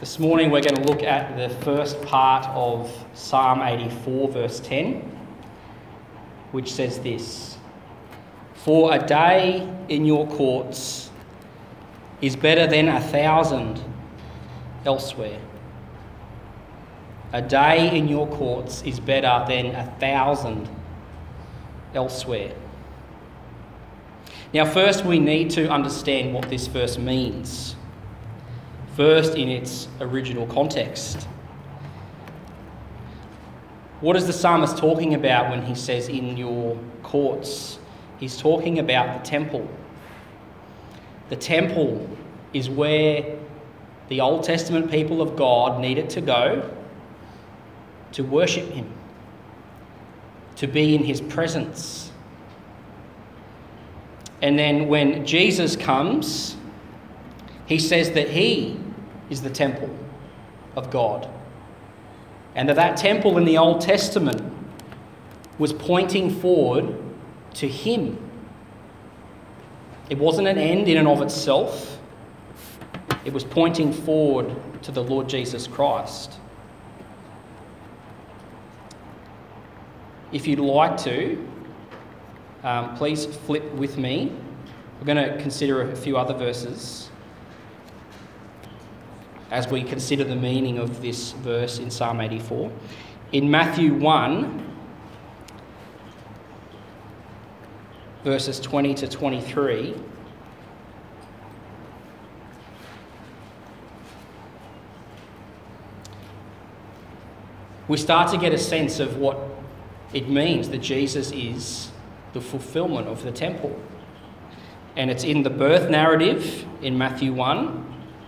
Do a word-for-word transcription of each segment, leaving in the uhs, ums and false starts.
This morning we're going to look at the first part of Psalm eighty-four, verse ten, which says this: "For a day in your courts is better than a thousand elsewhere." A day in your courts is better than a thousand elsewhere. Now, first we need to understand what this verse means. First, in its original context. What is the psalmist talking about when he says in your courts? He's talking about the temple. The temple is where the Old Testament people of God needed to go to worship him, to be in his presence. And then when Jesus comes, he says that he is the temple of God, and that that temple in the Old Testament was pointing forward to him. It wasn't an end in and of itself. It was pointing forward to the Lord Jesus Christ. If you'd like to, um, please flip with me. We're going to consider a few other verses as we consider the meaning of this verse in Psalm eighty-four. In Matthew one, verses twenty to twenty-three, we start to get a sense of what it means that Jesus is the fulfillment of the temple. And it's in the birth narrative in Matthew one.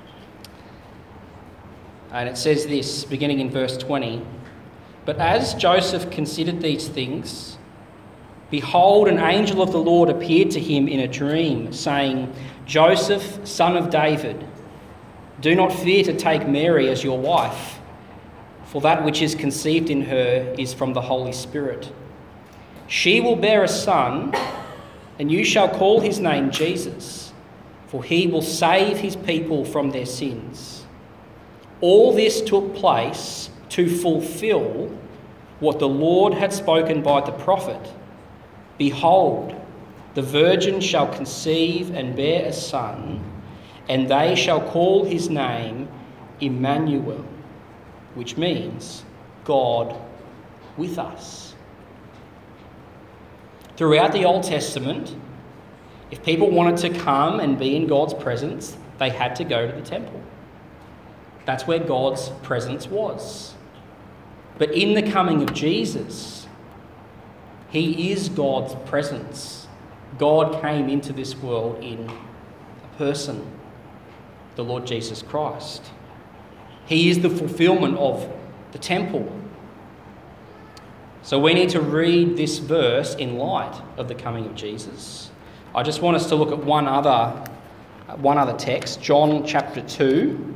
And it says this, beginning in verse twenty: "But as Joseph considered these things, behold, an angel of the Lord appeared to him in a dream, saying, 'Joseph, son of David, do not fear to take Mary as your wife, for that which is conceived in her is from the Holy Spirit. She will bear a son, and you shall call his name Jesus, for he will save his people from their sins.' All this took place to fulfill what the Lord had spoken by the prophet. 'Behold, the virgin shall conceive and bear a son, and they shall call his name Emmanuel,' which means God with us." Throughout the Old Testament, if people wanted to come and be in God's presence, they had to go to the temple. That's where God's presence was. But in the coming of Jesus, he is God's presence. God came into this world in a person, the Lord Jesus Christ. He is the fulfillment of the temple. So we need to read this verse in light of the coming of Jesus. I just want us to look at one other, one other text, John chapter two.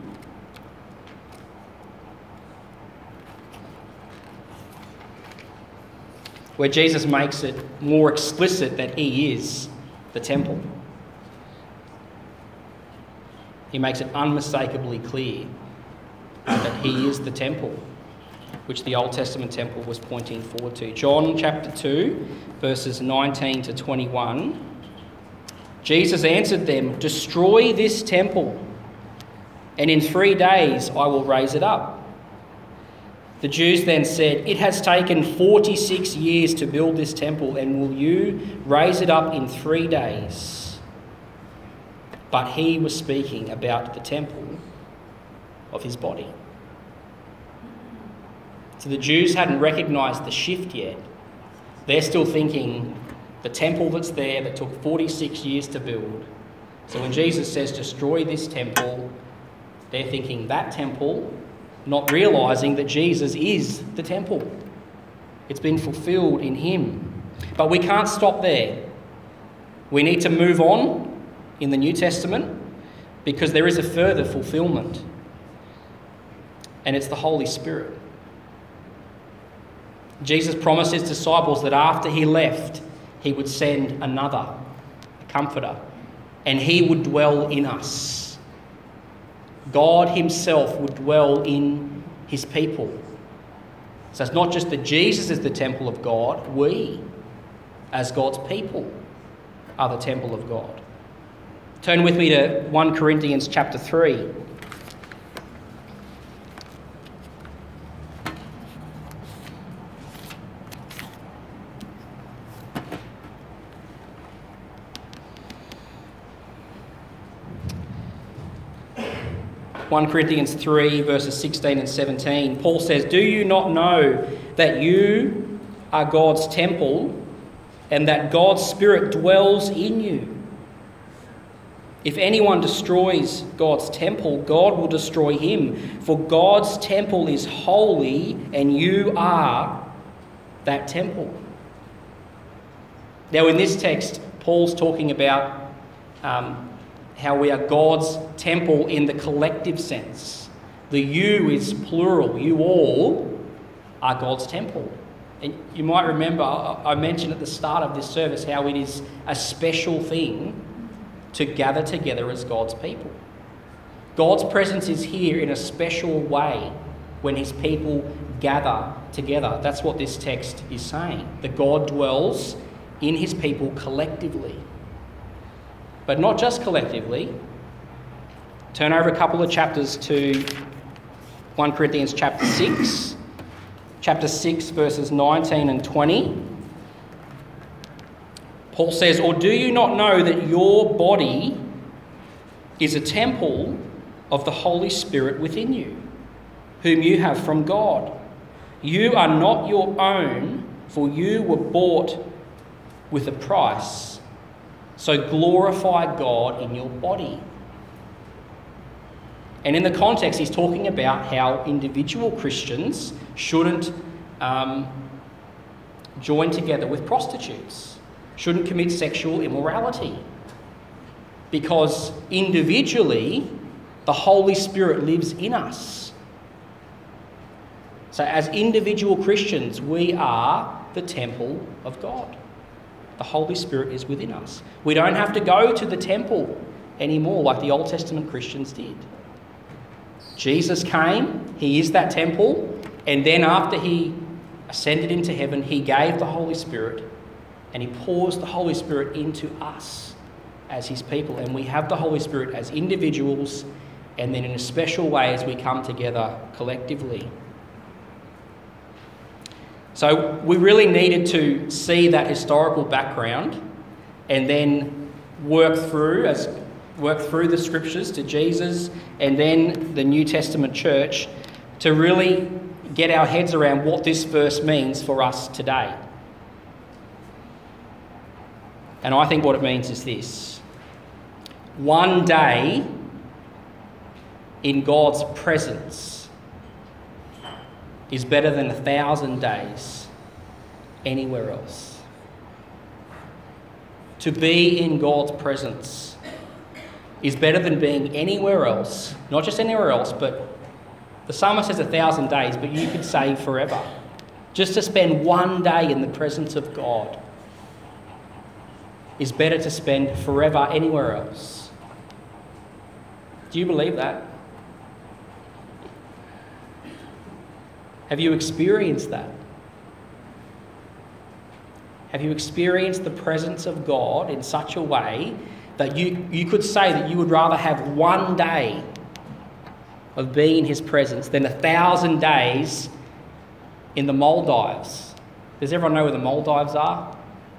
Where Jesus makes it more explicit that he is the temple. He makes it unmistakably clear that he is the temple, which the Old Testament temple was pointing forward to. John chapter two, verses nineteen to twenty-one. Jesus answered them, "Destroy this temple, and in three days I will raise it up." The Jews then said, "It has taken forty-six years to build this temple, and will you raise it up in three days?" But he was speaking about the temple of his body. So the Jews hadn't recognised the shift yet. They're still thinking the temple that's there that took forty-six years to build. So when Jesus says, "Destroy this temple," they're thinking that temple, not realising that Jesus is the temple. It's been fulfilled in him. But we can't stop there. We need to move on in the New Testament because there is a further fulfilment, and it's the Holy Spirit. Jesus promised his disciples that after he left, he would send another, a comforter, and he would dwell in us. God himself would dwell in his people. So it's not just that Jesus is the temple of God, we, as God's people, are the temple of God. Turn with me to First Corinthians chapter three. First Corinthians three, verses sixteen and seventeen, Paul says, "Do you not know that you are God's temple and that God's Spirit dwells in you? If anyone destroys God's temple, God will destroy him, for God's temple is holy and you are that temple." Now in this text, Paul's talking about um, how we are God's temple in the collective sense. The you is plural. You all are God's temple. And you might remember, I mentioned at the start of this service how it is a special thing to gather together as God's people. God's presence is here in a special way when his people gather together. That's what this text is saying, that God dwells in his people collectively. But not just collectively. Turn over a couple of chapters to First Corinthians chapter six. Chapter six, verses nineteen and twenty. Paul says, "Or do you not know that your body is a temple of the Holy Spirit within you, whom you have from God? You are not your own, for you were bought with a price. So glorify God in your body." And in the context, he's talking about how individual Christians shouldn't um, join together with prostitutes, shouldn't commit sexual immorality, because individually, the Holy Spirit lives in us. So as individual Christians, we are the temple of God. The Holy Spirit is within us. We don't have to go to the temple anymore like the Old Testament Christians did. Jesus came, he is that temple, and then after he ascended into heaven, he gave the Holy Spirit, and he pours the Holy Spirit into us as his people. And we have the Holy Spirit as individuals, and then in a special way as we come together collectively. So we really needed to see that historical background and then work through as work through the scriptures to Jesus and then the New Testament church to really get our heads around what this verse means for us today. And I think what it means is this: one day in God's presence is better than a thousand days anywhere else. To be in God's presence is better than being anywhere else, not just anywhere else, but the psalmist says a thousand days, but you could say forever. Just to spend one day in the presence of God is better to spend forever anywhere else. Do you believe that? Have you experienced that? Have you experienced the presence of God in such a way that you, you could say that you would rather have one day of being in his presence than a thousand days in the Maldives? Does everyone know where the Maldives are?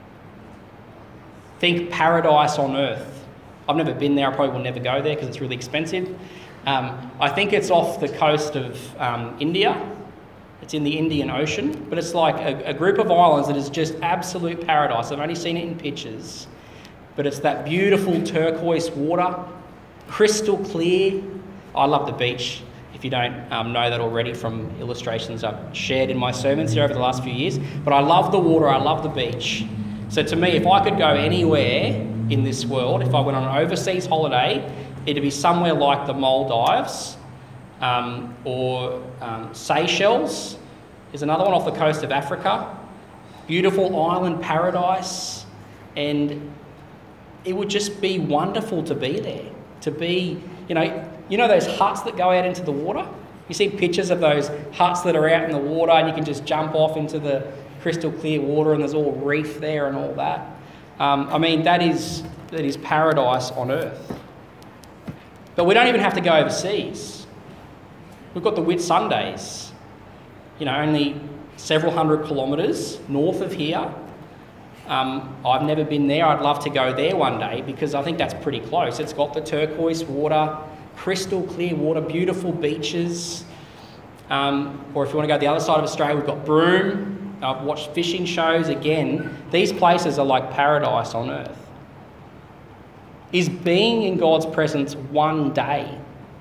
Think paradise on earth. I've never been there. I probably will never go there because it's really expensive. Um, I think it's off the coast of um, India. It's in the Indian Ocean, but it's like a, a group of islands that is just absolute paradise. I've only seen it in pictures, but it's that beautiful turquoise water, crystal clear. I love the beach, if you don't um, know that already from illustrations I've shared in my sermons here over the last few years. But I love the water, I love the beach. So to me, if I could go anywhere in this world, if I went on an overseas holiday, it'd be somewhere like the Maldives, Um, or um, Seychelles is another one off the coast of Africa. Beautiful island paradise, and it would just be wonderful to be there. To be, you know, You know those huts that go out into the water? You see pictures of those huts that are out in the water and you can just jump off into the crystal clear water and there's all reef there and all that. Um, I mean, that is, that is paradise on earth. But we don't even have to go overseas. We've got the Whitsundays, you know, only several hundred kilometres north of here. Um, I've never been there. I'd love to go there one day because I think that's pretty close. It's got the turquoise water, crystal clear water, beautiful beaches. Um, or if you want to go to the other side of Australia, we've got Broome. I've watched fishing shows. Again, these places are like paradise on earth. Is being in God's presence one day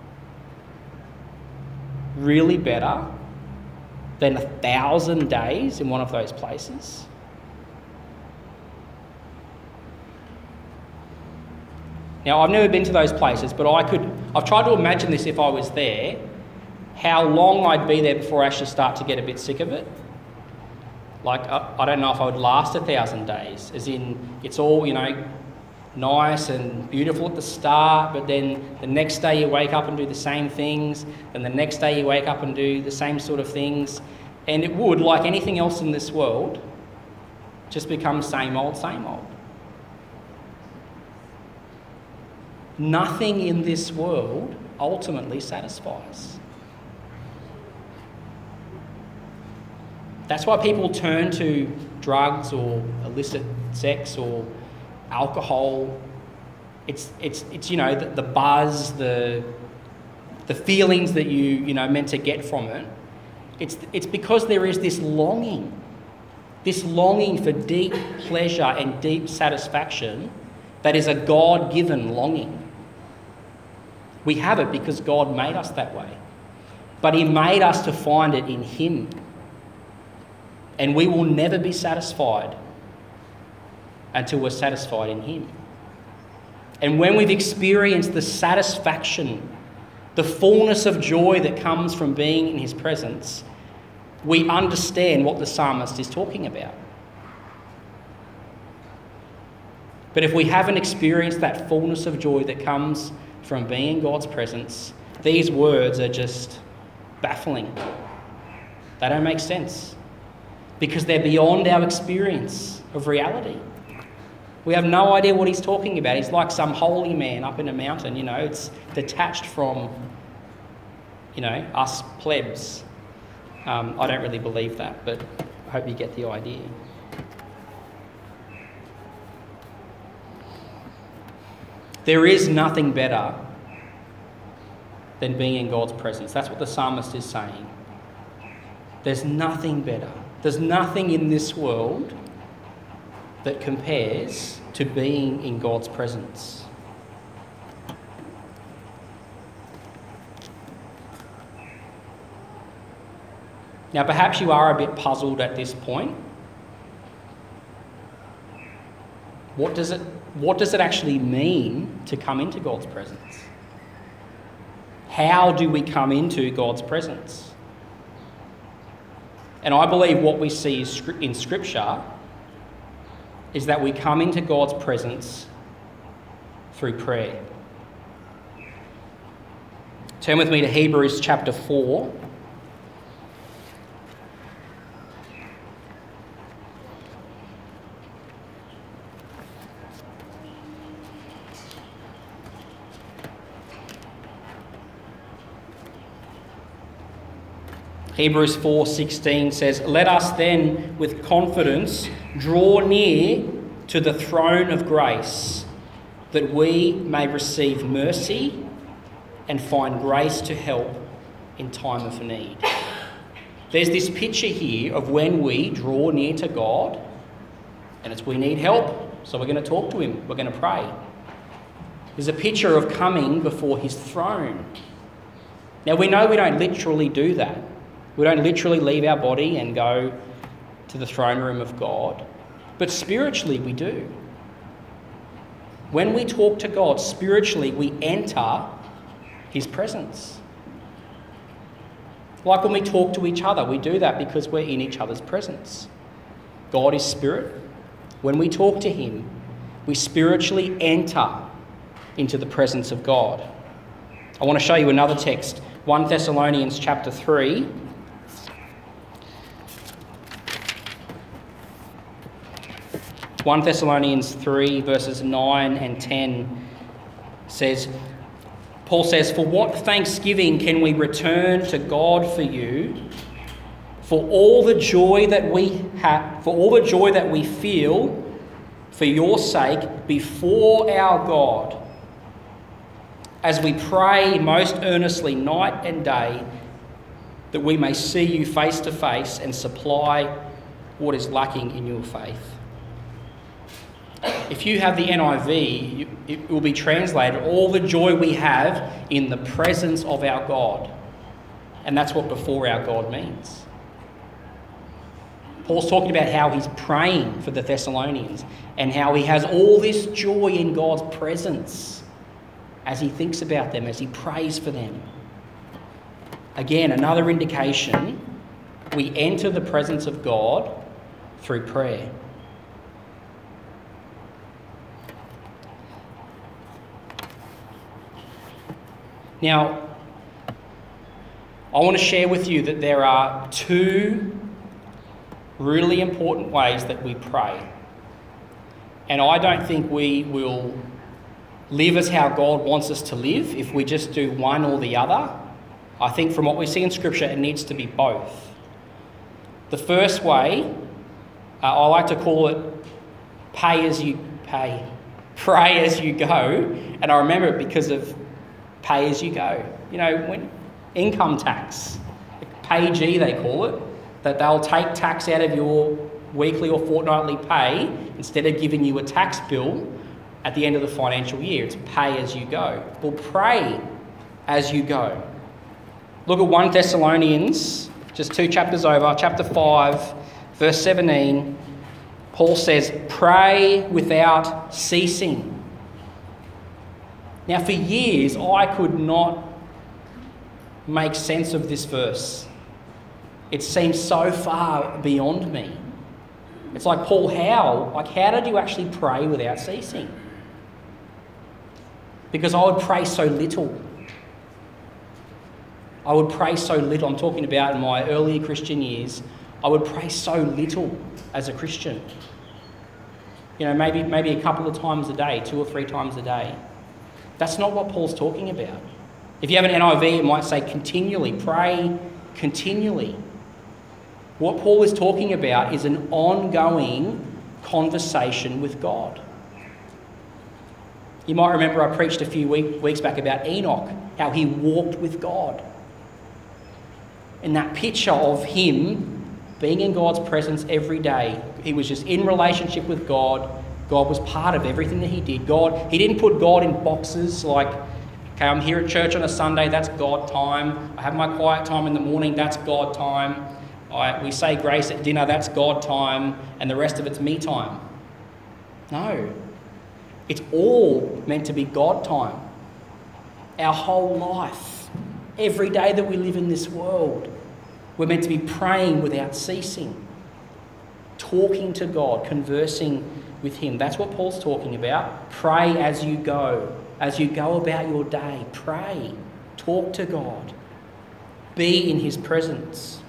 really better than a thousand days in one of those places? Now, I've never been to those places, but I could, I've tried to imagine this if I was there, how long I'd be there before I actually start to get a bit sick of it. Like, I, I don't know if I would last a thousand days, as in, it's all, you know, nice and beautiful at the start, but then the next day you wake up and do the same things, and the next day you wake up and do the same sort of things, and it would, like anything else in this world, just become same old, same old. Nothing in this world ultimately satisfies. That's why people turn to drugs or illicit sex or alcohol. It's it's it's you know the, the buzz, the the feelings that you you know meant to get from it. It's it's because there is this longing, this longing for deep pleasure and deep satisfaction that is a God-given longing. We have it because God made us that way. But he made us to find it in him. And we will never be satisfied until we're satisfied in him. And when we've experienced the satisfaction, the fullness of joy that comes from being in his presence, we understand what the psalmist is talking about. But if we haven't experienced that fullness of joy that comes from being in God's presence, these words are just baffling. They don't make sense because they're beyond our experience of reality. We have no idea what he's talking about. He's like some holy man up in a mountain, you know, it's detached from, you know, us plebs. Um, I don't really believe that, but I hope you get the idea. There is nothing better than being in God's presence. That's what the psalmist is saying. There's nothing better. There's nothing in this world that compares to being in God's presence. Now, perhaps you are a bit puzzled at this point. What does it, what does it actually mean to come into God's presence? How do we come into God's presence? And I believe what we see in Scripture is that we come into God's presence through prayer. Turn with me to Hebrews chapter four. Hebrews four sixteen says, "Let us then with confidence draw near to the throne of grace, that we may receive mercy and find grace to help in time of need." There's this picture here of when we draw near to God, and it's we need help, so we're going to talk to him, we're going to pray. There's a picture of coming before his throne. Now we know we don't literally do that. We don't literally leave our body and go to the throne room of God. But spiritually we do. When we talk to God, spiritually we enter his presence. Like when we talk to each other, we do that because we're in each other's presence. God is spirit. When we talk to him, we spiritually enter into the presence of God. I want to show you another text, First Thessalonians chapter three. First Thessalonians three verses nine and ten says, Paul says, "For what thanksgiving can we return to God for you, for all the joy that we have, for all the joy that we feel for your sake before our God, as we pray most earnestly night and day, that we may see you face to face and supply what is lacking in your faith." If you have the N I V, it will be translated, all the joy we have in the presence of our God. And that's what before our God means. Paul's talking about how he's praying for the Thessalonians and how he has all this joy in God's presence as he thinks about them, as he prays for them. Again, another indication we enter the presence of God through prayer. Now, I want to share with you that there are two really important ways that we pray. And I don't think we will live as how God wants us to live if we just do one or the other. I think from what we see in Scripture, it needs to be both. The first way, uh, I like to call it pay as you pay, pray as you go. And I remember it because of pay as you go. You know, when income tax, pay-G they call it, that they'll take tax out of your weekly or fortnightly pay instead of giving you a tax bill at the end of the financial year. It's pay as you go. Well, pray as you go. Look at First Thessalonians, just two chapters over, chapter five, verse seventeen. Paul says, "Pray without ceasing." Now, for years, I could not make sense of this verse. It seems so far beyond me. It's like, Paul, how? Like, how did you actually pray without ceasing? Because I would pray so little. I would pray so little. I'm talking about in my earlier Christian years. I would pray so little as a Christian. You know, maybe maybe a couple of times a day, two or three times a day. That's not what Paul's talking about. If you have an N I V, it might say continually. Pray continually. What Paul is talking about is an ongoing conversation with God. You might remember I preached a few week, weeks back about Enoch, how he walked with God. And that picture of him being in God's presence every day, he was just in relationship with God. God was part of everything that he did. God, he didn't put God in boxes like, okay, I'm here at church on a Sunday, that's God time. I have my quiet time in the morning, that's God time. I, we say grace at dinner, that's God time. And the rest of it's me time. No. It's all meant to be God time. Our whole life, every day that we live in this world, we're meant to be praying without ceasing, talking to God, conversing with him. That's what Paul's talking about. Pray as you go. As you go about your day, pray. Talk to God. Be in his presence.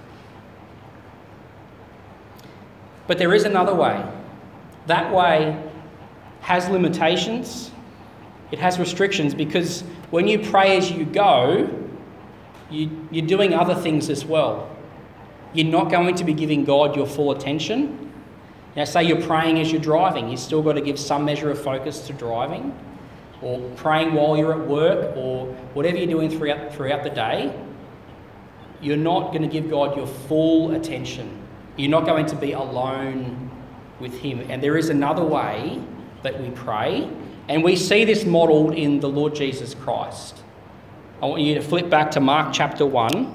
But there is another way. That way has limitations. It has restrictions because when you pray as you go, you, you're doing other things as well. You're not going to be giving God your full attention. Now, say you're praying as you're driving. You've still got to give some measure of focus to driving, or praying while you're at work, or whatever you're doing throughout, throughout the day. You're not going to give God your full attention. You're not going to be alone with him. And there is another way that we pray, and we see this modelled in the Lord Jesus Christ. I want you to flip back to Mark chapter one.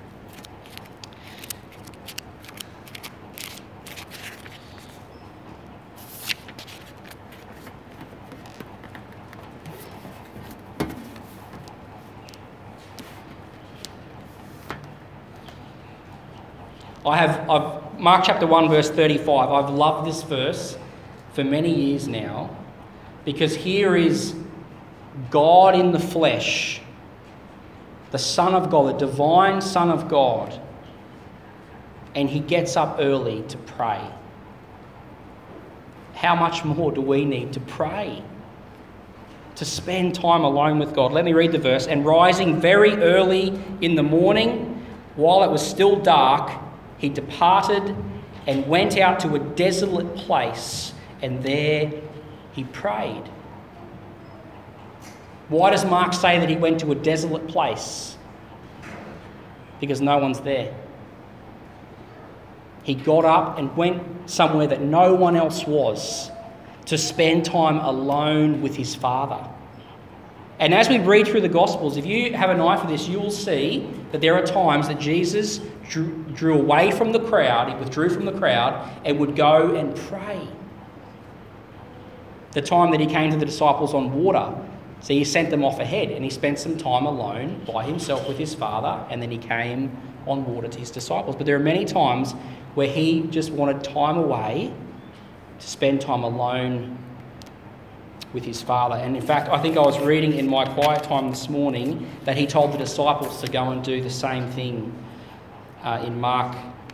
I have, I've, Mark chapter one, verse thirty-five. I've loved this verse for many years now because here is God in the flesh the Son of God, the divine Son of God, and he gets up early to pray. How much more do we need to pray? To spend time alone with God. Let me read the verse. And rising very early in the morning, while it was still dark, he departed and went out to a desolate place, and there he prayed. Why does Mark say that he went to a desolate place? Because no one's there. He got up and went somewhere that no one else was to spend time alone with his Father. And as we read through the Gospels, if you have an eye for this, you will see that there are times that Jesus drew, drew away from the crowd, he withdrew from the crowd, and would go and pray. The time that he came to the disciples on water, so he sent them off ahead and he spent some time alone by himself with his Father, and then he came on water to his disciples. But there are many times where he just wanted time away to spend time alone with his Father. And in fact, I think I was reading in my quiet time this morning that he told the disciples to go and do the same thing uh, in Mark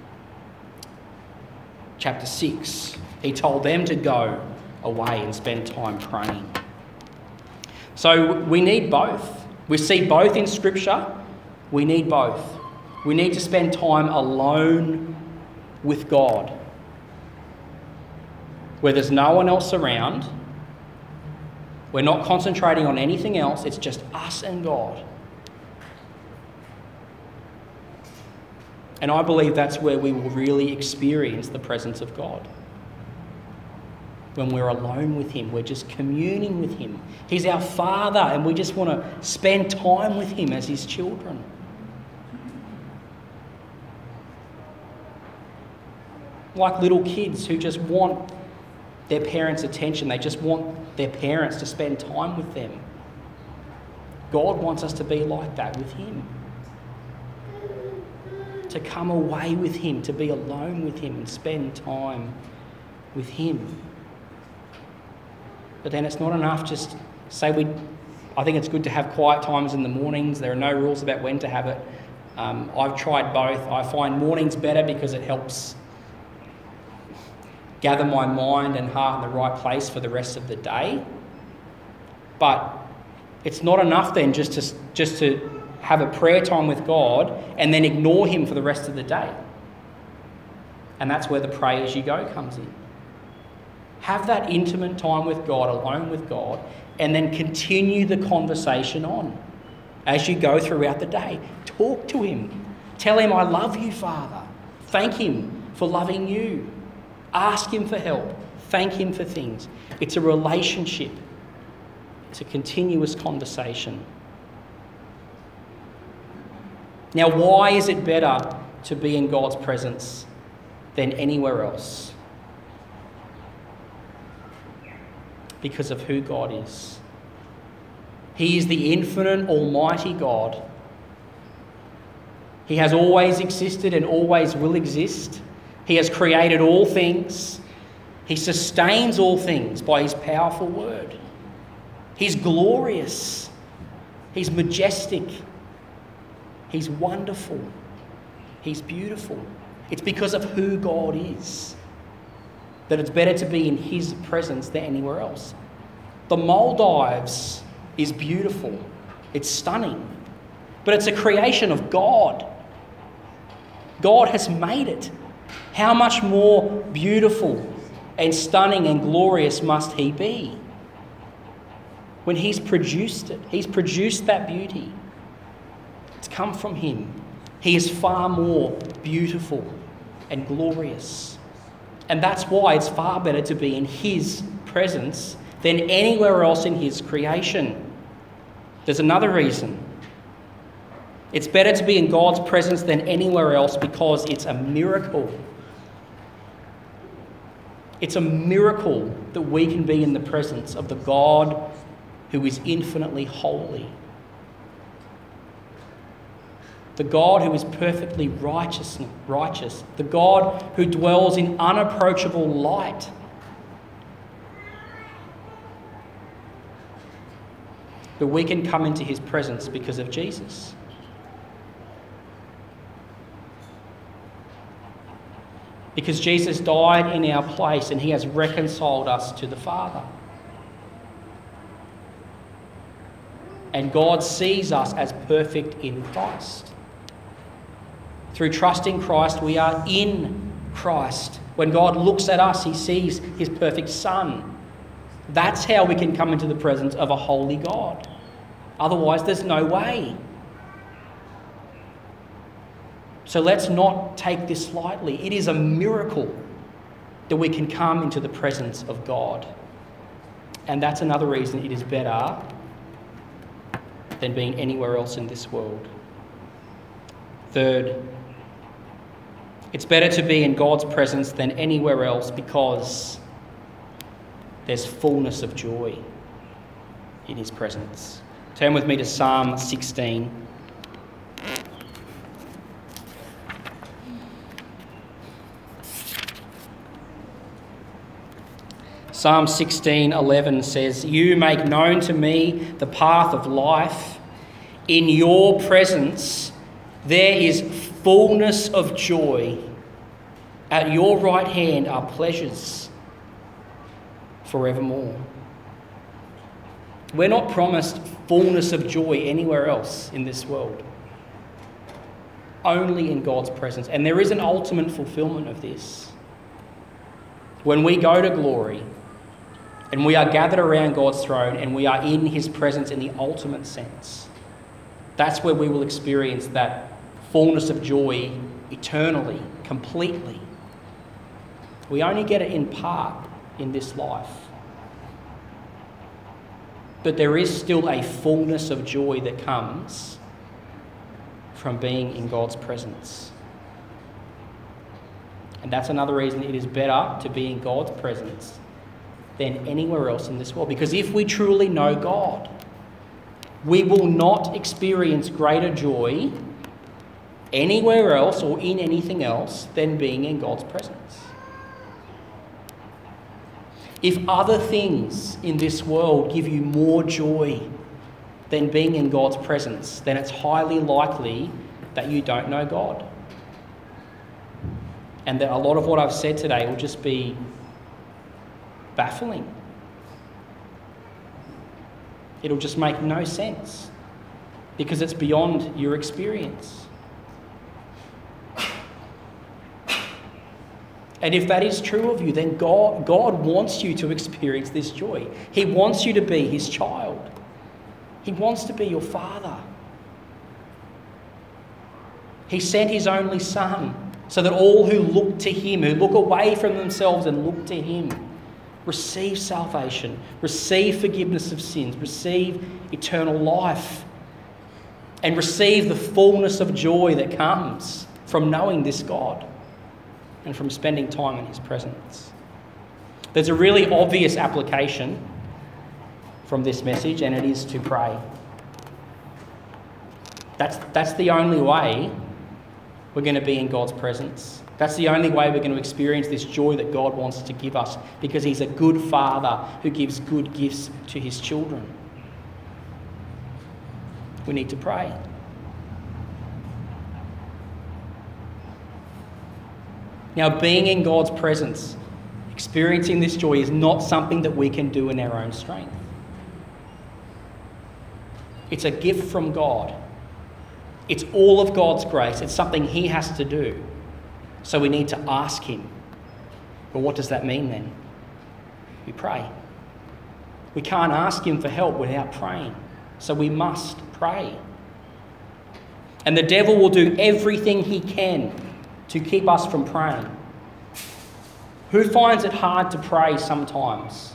chapter six. He told them to go away and spend time praying. So we need both. We see both in Scripture. We need both. We need to spend time alone with God, where there's no one else around. We're not concentrating on anything else. It's just us and God. And I believe that's where we will really experience the presence of God. When we're alone with him, we're just communing with him. He's our Father, and we just want to spend time with him as his children. Like little kids who just want their parents' attention. They just want their parents to spend time with them. God wants us to be like that with him. To come away with him, to be alone with him and spend time with him. But then it's not enough just say we... I think it's good to have quiet times in the mornings. There are no rules about when to have it. Um, I've tried both. I find mornings better because it helps gather my mind and heart in the right place for the rest of the day. But it's not enough then just to, just to have a prayer time with God and then ignore him for the rest of the day. And that's where the pray as you go comes in. Have that intimate time with God, alone with God, and then continue the conversation on as you go throughout the day. Talk to him. Tell him, I love you, Father. Thank him for loving you. Ask him for help. Thank him for things. It's a relationship. It's a continuous conversation. Now, why is it better to be in God's presence than anywhere else? Because of who God is. He is the infinite, almighty God. He has always existed and always will exist. He has created all things. He sustains all things by his powerful word. He's glorious. He's majestic. He's wonderful. He's beautiful. It's because of who God is that it's better to be in his presence than anywhere else. The Maldives is beautiful. It's stunning. But it's a creation of God. God has made it. How much more beautiful and stunning and glorious must he be when he's produced it? He's produced that beauty. It's come from him. He is far more beautiful and glorious. And that's why it's far better to be in his presence than anywhere else in his creation. There's another reason. It's better to be in God's presence than anywhere else because it's a miracle. It's a miracle that we can be in the presence of the God who is infinitely holy. The God who is perfectly righteous, righteous. The God who dwells in unapproachable light. But we can come into his presence because of Jesus. Because Jesus died in our place and he has reconciled us to the Father. And God sees us as perfect in Christ. Through trusting Christ, we are in Christ. When God looks at us, he sees his perfect Son. That's how we can come into the presence of a holy God. Otherwise, there's no way. So let's not take this lightly. It is a miracle that we can come into the presence of God. And that's another reason it is better than being anywhere else in this world. Third, it's better to be in God's presence than anywhere else because there's fullness of joy in his presence. Turn with me to Psalm sixteen. Psalm sixteen eleven says, "You make known to me the path of life. In your presence there is fullness of joy. At your right hand are pleasures forevermore." We're not promised fullness of joy anywhere else in this world. Only in God's presence. And there is an ultimate fulfillment of this. When we go to glory and we are gathered around God's throne and we are in his presence in the ultimate sense, that's where we will experience that fullness of joy eternally, completely. We only get it in part in this life. But there is still a fullness of joy that comes from being in God's presence. And that's another reason it is better to be in God's presence than anywhere else in this world. Because if we truly know God, we will not experience greater joy anywhere else or in anything else than being in God's presence. If other things in this world give you more joy than being in God's presence, then it's highly likely that you don't know God. And that a lot of what I've said today will just be baffling. It'll just make no sense because it's beyond your experience. And if that is true of you, then God, God wants you to experience this joy. He wants you to be his child. He wants to be your father. He sent his only son so that all who look to him, who look away from themselves and look to him, receive salvation, receive forgiveness of sins, receive eternal life, and receive the fullness of joy that comes from knowing this God and from spending time in his presence. There's a really obvious application from this message, and it is to pray. That's, that's the only way we're going to be in God's presence. That's the only way we're going to experience this joy that God wants to give us, because he's a good father who gives good gifts to his children. We need to pray. Now, being in God's presence, experiencing this joy is not something that we can do in our own strength. It's a gift from God. It's all of God's grace. It's something he has to do. So we need to ask him. But what does that mean then? We pray. We can't ask him for help without praying. So we must pray. And the devil will do everything he can to keep us from praying. Who finds it hard to pray sometimes?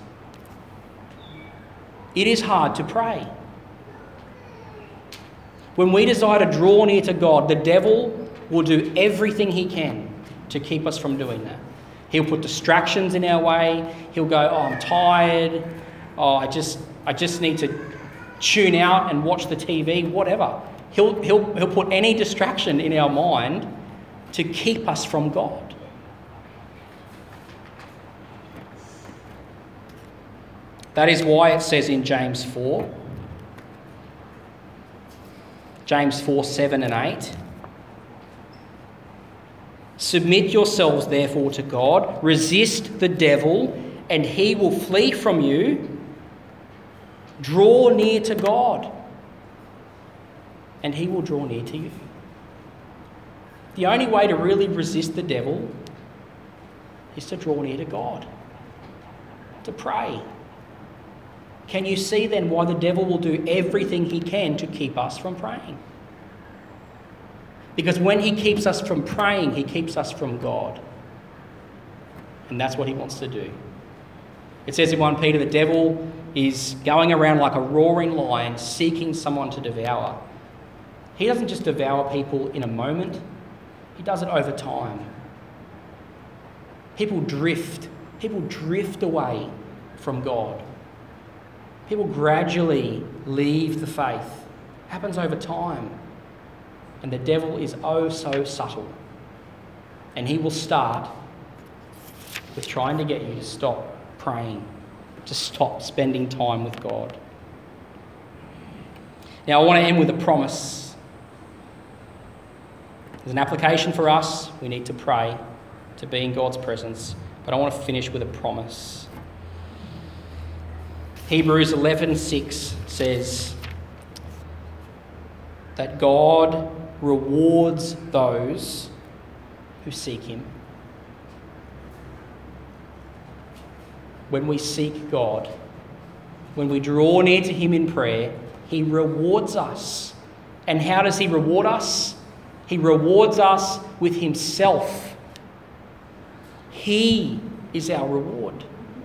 It is hard to pray. When we desire to draw near to God, the devil will do everything he can to keep us from doing that. He'll put distractions in our way. He'll go, oh, I'm tired. Oh, I just I just need to tune out and watch the T V, whatever. He'll, he'll, he'll put any distraction in our mind to keep us from God. That is why it says in James four, James four, seven and eight, Submit yourselves therefore to God, resist the devil, and he will flee from you. Draw near to God, and he will draw near to you. The only way to really resist the devil is to draw near to God, to pray. Can you see then why the devil will do everything he can to keep us from praying? Because when he keeps us from praying, he keeps us from God. And that's what he wants to do. It says in First Peter, the devil is going around like a roaring lion, seeking someone to devour. He doesn't just devour people in a moment, he does it over time. People drift. People drift away from God. People gradually leave the faith. It happens over time. And the devil is oh so subtle. And he will start with trying to get you to stop praying, to stop spending time with God. Now I want to end with a promise. There's an application for us. We need to pray to be in God's presence. But I want to finish with a promise. Hebrews eleven six says that God rewards those who seek him. When we seek God, when we draw near to him in prayer, he rewards us. And how does he reward us? He rewards us with himself. He is our reward.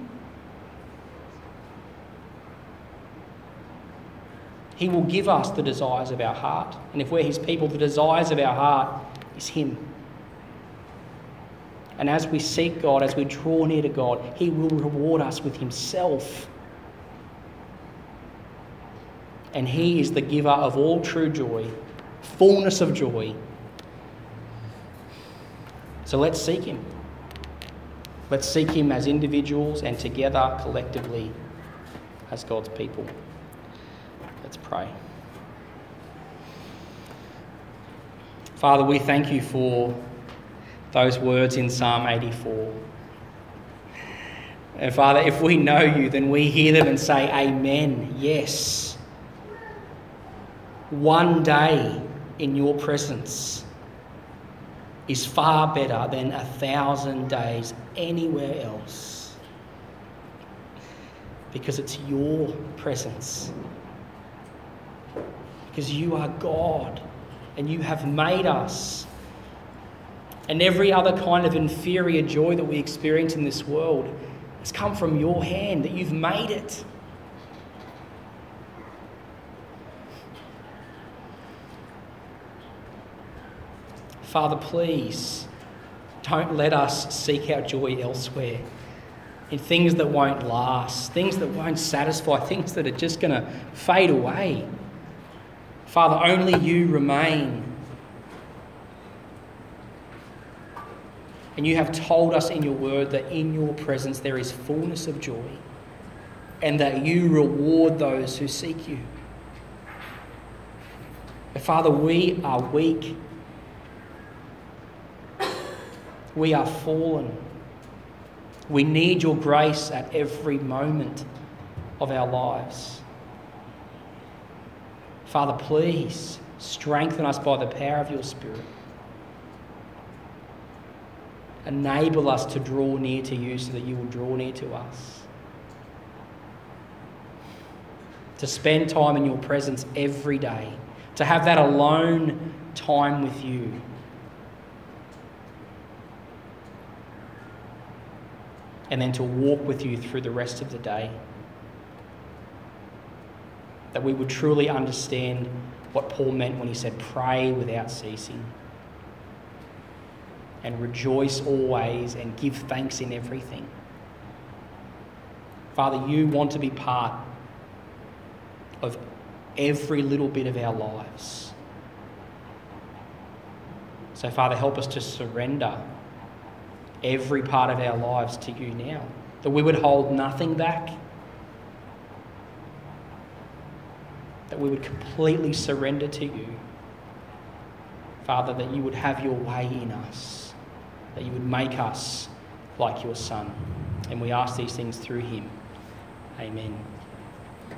He will give us the desires of our heart. And if we're his people, the desires of our heart is him. And as we seek God, as we draw near to God, he will reward us with himself. And he is the giver of all true joy, fullness of joy. So let's seek him. Let's seek him as individuals and together collectively as God's people. Let's pray. Father, we thank you for those words in Psalm eighty-four. And Father, if we know you, then we hear them and say, amen, yes. One day in your presence is far better than a thousand days anywhere else. Because it's your presence. Because you are God and you have made us. And every other kind of inferior joy that we experience in this world has come from your hand, that you've made it. Father, please don't let us seek our joy elsewhere, in things that won't last, things that won't satisfy, things that are just going to fade away. Father, only you remain. And you have told us in your word that in your presence there is fullness of joy and that you reward those who seek you. But Father, we are weak. We are fallen. We need your grace at every moment of our lives. Father, please strengthen us by the power of your Spirit. Enable us to draw near to you so that you will draw near to us. To spend time in your presence every day. To have that alone time with you. And then to walk with you through the rest of the day. That we would truly understand what Paul meant when he said, pray without ceasing. And rejoice always and give thanks in everything. Father, you want to be part of every little bit of our lives. So, Father, help us to surrender every part of our lives to you now. That we would hold nothing back. That we would completely surrender to you. Father, that you would have your way in us. that you would make us like your Son. And we ask these things through him. Amen.